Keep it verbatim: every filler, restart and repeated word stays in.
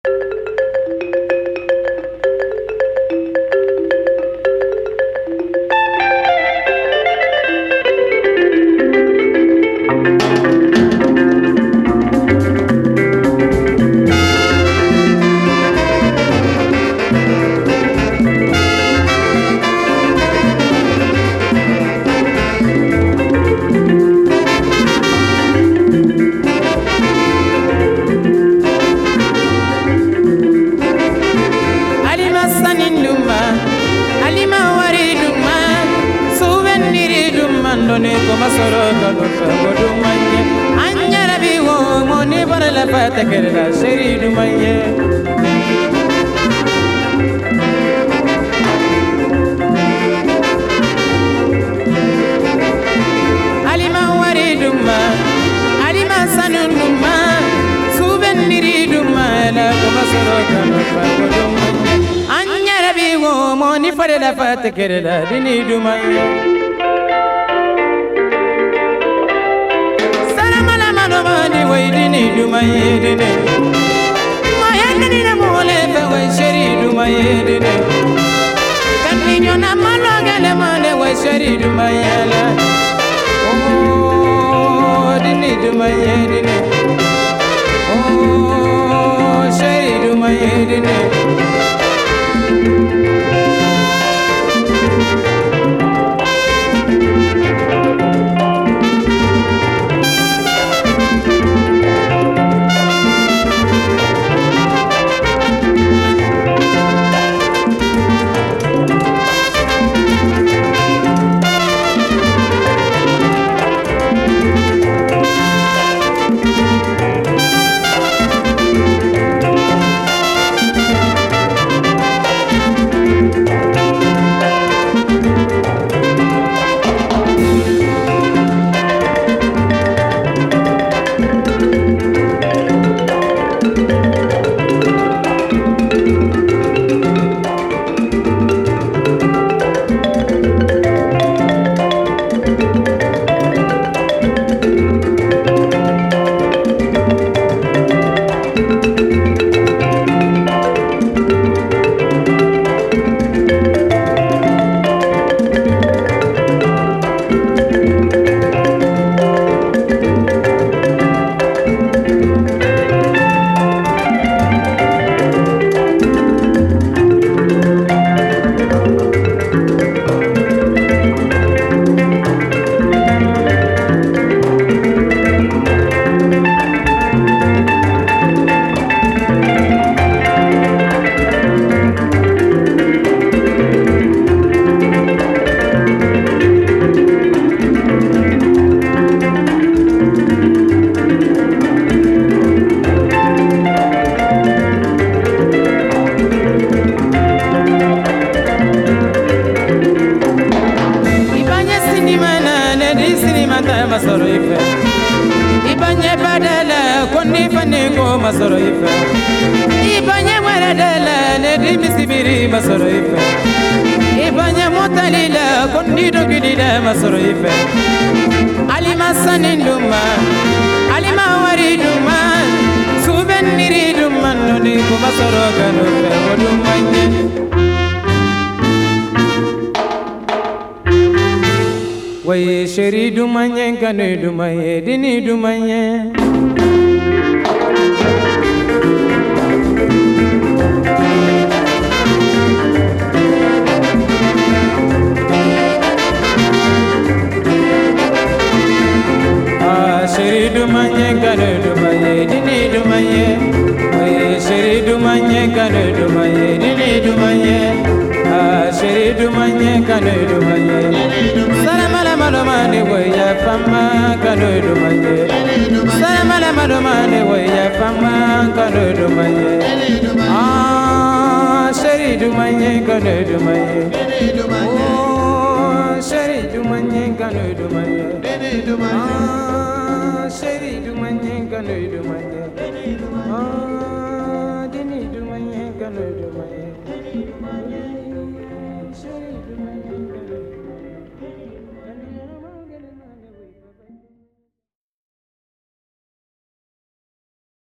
Kerela dini dumaya Salamala manomani way dini dumaya dini Maya dini na mole fe way sheri dumaya dini Kantinyo na maloga le mole way sheri dumaya la Oh dini dumaya dini Oh sheri dumaya dini Way sheri dumanye kanu dumaye dini dumanye Ah sheri dumanye kanu dumaye dini dumanye Way sheri dumanye kanu dumaye dini dumanye Ah sheri dumanye kanu dumaye Salamala malomane way ya fama kanu dumanye Salamala malomane way ya fama kanu dumanye Ah sheri dumanye kanu dumanye Oh sheri dumanye kanu dumanye Ah sheri dumanye kanu dumanye